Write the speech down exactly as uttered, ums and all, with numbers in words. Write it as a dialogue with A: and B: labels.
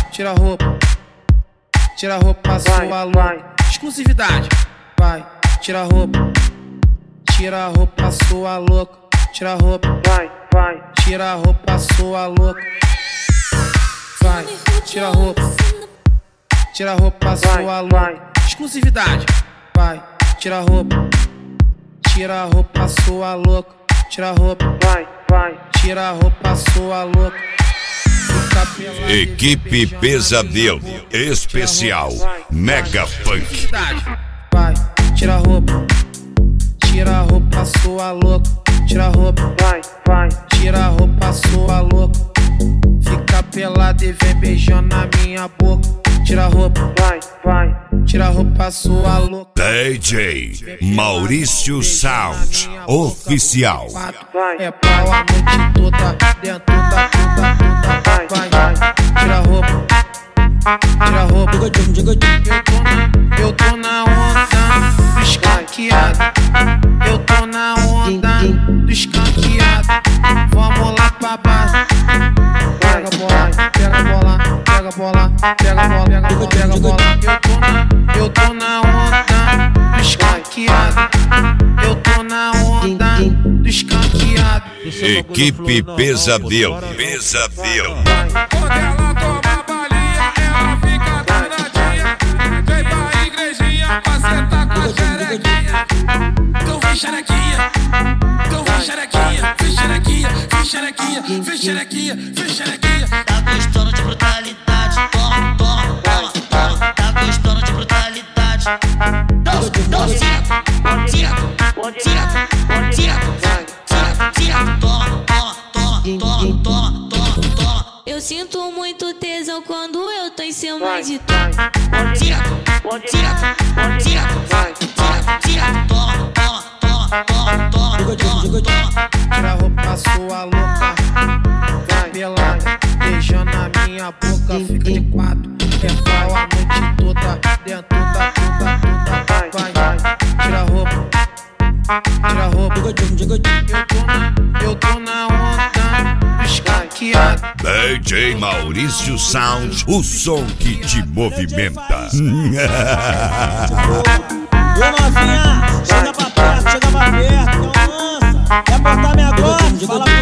A: tira a roupa, tira a roupa sua louca. Exclusividade, vai, tira a roupa, tira a roupa sua louca, tira a roupa, vai, vai, tira a roupa sua louca, vai, tira a roupa, tira a roupa sua louca. Exclusividade, vai, tira a roupa, tira a roupa sua louca, tira a roupa, vai, vai, tira a roupa sua louca.
B: Equipe Pesadelo Especial Mega Funk.
A: Vai, tira a roupa, tira a roupa sua louca, tira a roupa, vai, vai, tira a roupa sua louca. Fica pelada e vem beijando na minha boca. Tira a roupa, vai, vai, tira a roupa sua louca.
B: D J Maurício Sound Oficial.
A: É pau a noite toda dentro da puta, puta. Vai, vai, vai, tira a roupa, tira a roupa. Eu tô na, eu tô na onda do escanqueado. Eu tô na onda do escanqueado. Vamos lá pra base. Pega a bola, pega a bola, pega a bola, pega a bola, pega a bola, pega a bola. Eu tô na, eu tô na onda do escanqueado. Eu tô na onda do escanqueado.
B: Equipe Pesadelo Pesadelo.
C: Quando ela toma balinha, ela fica danadinha. Vem pra igrejinha pra sentar com a xerequinha. Então vem xerequinha, então vem xerequinha, vem xerequinha, vem xerequinha, vem xerequinha, vem xerequinha.
D: Tá gostando de brutalidade, toma, toma, toma, toma. Tá gostando de brutalidade. Não, não, tira, tira, tira, tira, tira, tira, toma, toma, toma, toma, toma, toma, toma.
E: Eu sinto muito tesão quando eu tô em cima
A: Vai,
E: de tu.
A: vai,
D: Tira, tira, tira,
A: vai,
D: tira, tira, toma, toma, toma, toma, toma, toma, toma.
A: tira a roupa sua louca. Vai pelada, beijando na minha boca. Fica de quatro, é pau a noite toda dentro da puta, puta. Vai, vai, vai, tira a roupa, tira a roupa. Eu tô na, eu tô na onda do escanqueado.
B: D J Maurício Sound, o som que te movimenta.
F: Ô novinha, chega pra perto, chega pra perto, não lança. Quer botar minha glock? Fala